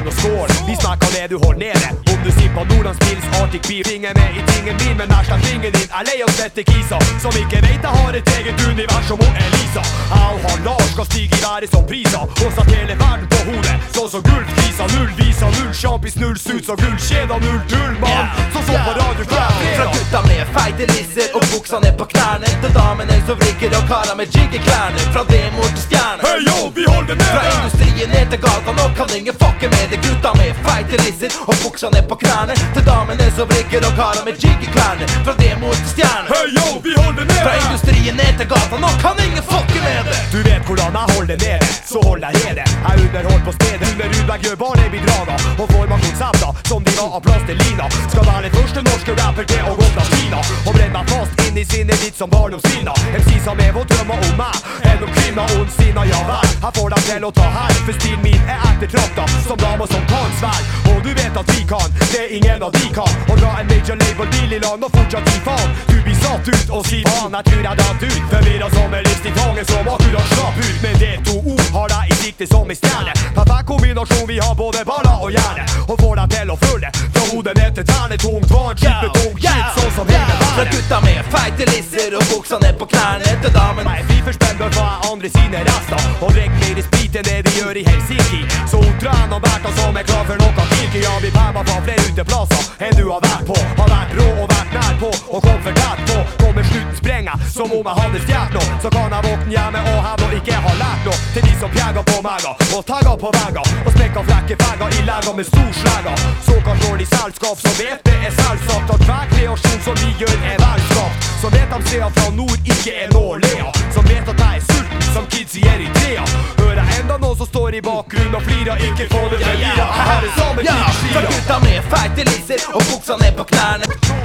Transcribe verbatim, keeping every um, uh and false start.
og skål. Vi smaker det du holder nede. Om du sier på Nordlandspils, Arctic Beer. Ingen med i tingen min, men nærst av tingen din er lei av svette kisa som ikke vet jeg har et eget univers som hun Elisa. Jeg og han Lars skal stige i været som priser og satt hele verden på hodet, sånn som gullkrisa. Null visa, null sjampis, null suits og gullkjeder, null tullmann som så på radio hver fredag. Fra gutta med feite lisser og buksa ned på knærne til damene som vrikker og karer med jiggeklærne. Fra demo til stjerne. Hey yo, vi holder ned! Fra industrien ned til gata, nå kan ingen fucke med det. Gutta med feite lisser og buksa ned på knærne til damene som vrikker og karer med jiggeklærne. Fra demo til stjerne. Hey yo, vi holder ned! Fra industrien ned til gata, nå kan ingen fucke med det. Du vet hvordan jeg holder nede, så hold deg nede. Jeg underholder på stedet, under Rudberg gjør bare bidrager og får meg konsepter som de var av plastelina. Skal være den første norske rapper til å gå fra Kina og brenne meg fast inn i sinnet ditt som barndomsvina. M C som er vår drømmer om meg, enn om kvinner og sina, ja vel. Jeg får deg til å ta her, for stilen min er ettertrakta som damer som kan svær. Og du vet at vi kan, det er ingen av de kan. Og dra en major label deal i land og fortsatt gi faen. Du blir satt ut og si faen, jeg tror jeg datt ut. Forvirret som en list i fanget som akkurat slapp ut. Men det to ord har deg i sikte som en stjerne. Perfekt kombinasjon, vi har både baller og hjerne. Og får deg til å følge fra hodet ned til tærne. Tungt vann, kjippe tungt shit, sånn som hele verden. Fra gutta med feite lisser og buksa ned på knærne til damen. Nei, vi forspender bør få andre sine rester og drikke mer sprit enn det de gjør i Helsinki. Så hun trener Bertha som er klar for noe kirke. Ja, vi pæmer fra flere uteplasser enn du har vært på. Har vært rå og vært nær på og kom for tæt på. Kommer slutten sprenger som om jeg hadde stjert nå. Så kan jeg våkne hjemme og hevde og ikke har lært noe til de som pjeger på meg og tagger på vegger og smekker flekke fegger i legger med stor slegger. Såkalt dårlig selskap som vet det er selvsagt at hver kreasjon som vi gjør er velskapt. Som vet de ser fra nord ikke er nålea. Som vet at jeg er sulten som kids i Eritrea. Hører jeg enda noen som står i bakgrunnen og flirer. Ikke få det med lira, her er samme ja, ja. Fra gutta med feite lisser og buksa ned på knærne.